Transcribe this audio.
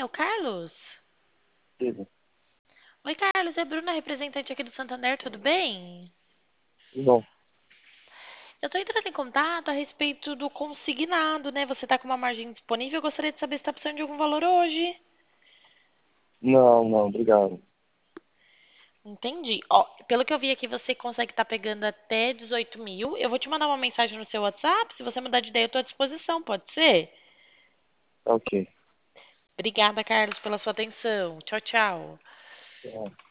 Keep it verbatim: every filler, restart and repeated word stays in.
o Carlos? Diga. Oi, Carlos, é Bruna, representante aqui do Santander, tudo bem? Bom, Eu tô entrando em contato a respeito do consignado, né? Você tá com uma margem disponível, eu gostaria de saber se tá precisando de algum valor hoje. não, não, obrigado. Entendi. Ó, pelo que eu vi aqui, você consegue estar pegando até dezoito mil. Eu vou te mandar uma mensagem no seu WhatsApp. Se você mudar de ideia, eu tô à disposição, pode ser? Ok. Obrigada, Carlos, pela sua atenção. Tchau, tchau. É.